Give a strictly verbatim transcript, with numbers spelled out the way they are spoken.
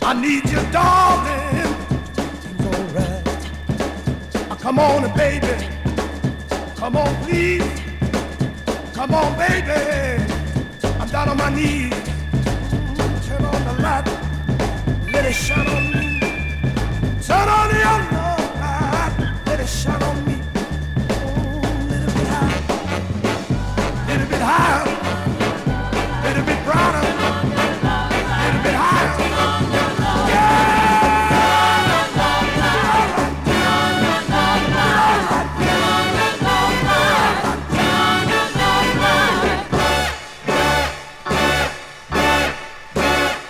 I need you, darling. It's alright. Come on, baby. Come on, please. Come on, baby. I'm down on my knees. Turn on the light. Let it shine on me.